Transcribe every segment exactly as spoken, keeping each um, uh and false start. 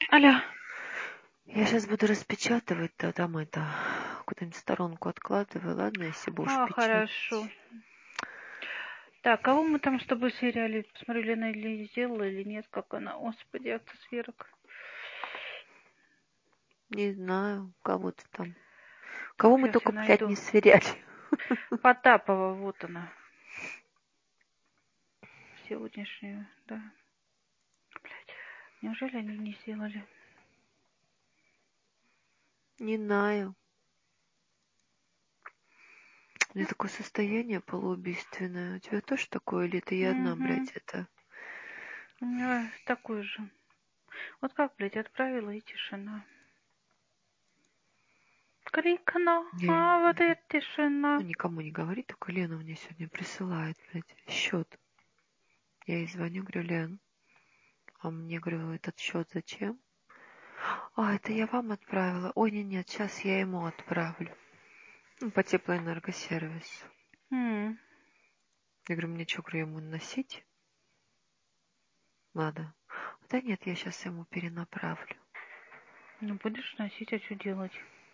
Алло. Я сейчас буду распечатывать, да, там это, куда-нибудь в сторонку откладываю, ладно, если будешь А, печатать. хорошо. Так, кого мы там с тобой сверяли? Посмотрели, она или сделала, или нет, как она. Господи, акта сверок. Не знаю, кого-то там. Кого мы Сейчас только, я блядь, найду. не сверяли. Потапова, вот она. Сегодняшнюю, да. Блядь, неужели они не сделали? Не знаю. У меня такое состояние полуубийственное. У тебя тоже такое, или это я одна, Угу. блядь, это? У меня такой же. Вот как, блядь, отправила и тишина. Крикну, Не, а вот и тишина. ну, никому не говори, только Лена мне сегодня присылает, блядь, счет. Я ей звоню, говорю, Лен, а мне, говорю, этот счет зачем? А, это я вам отправила. Ой, нет, нет, сейчас я ему отправлю. Ну, по теплоэнергосервису. М. Я говорю, мне что, говорю, ему носить? Надо. Да нет, я сейчас ему перенаправлю. Ну, будешь носить, а что делать?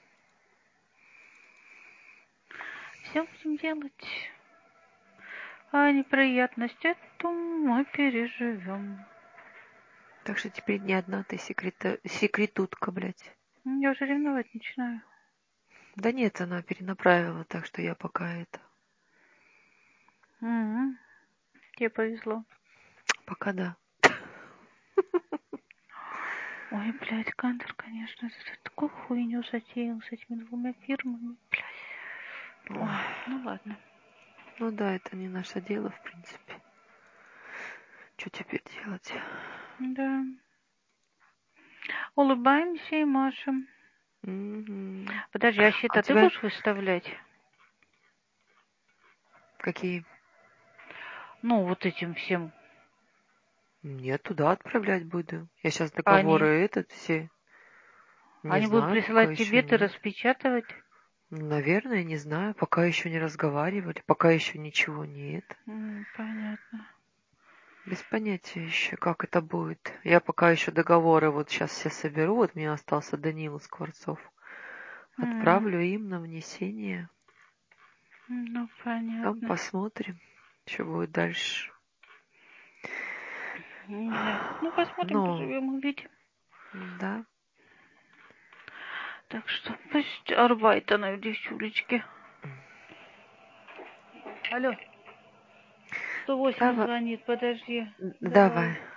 Все будем делать. А неприятность эту мы переживем. Так что теперь не одна ты секрета... секретутка, блядь. Я уже ревновать начинаю. Да нет, она перенаправила, так что я пока это... Угу. Тебе повезло. Пока да. Ой, блядь, Кантер, конечно, это такую хуйню затеял с этими двумя фирмами. Блядь. Ой, ну ладно. Ну да, это не наше дело, в принципе. Что теперь делать? Да. Улыбаемся и машем. Угу. Подожди, а А у счета ты тебя будешь выставлять? какие? Ну, вот этим всем. Нет, туда отправлять буду. Я сейчас А договоры они, этот все... Не они будут знаю, пока присылать еще тебе, ты нет. распечатывать? Наверное, не знаю. Пока еще не разговаривали, пока еще ничего нет. М, понятно. Без понятия еще, как это будет. Я пока еще договоры вот сейчас все соберу. Вот мне остался Данила Скворцов. М, Отправлю им на внесение. ну, Там понятно. посмотрим, что будет дальше. Да. Ну, посмотрим, Но, поживем, увидим. да. Так что пусть арбайтана в девчулечке. Алло. сто восемь Давай. звонит, подожди. Давай. Давай.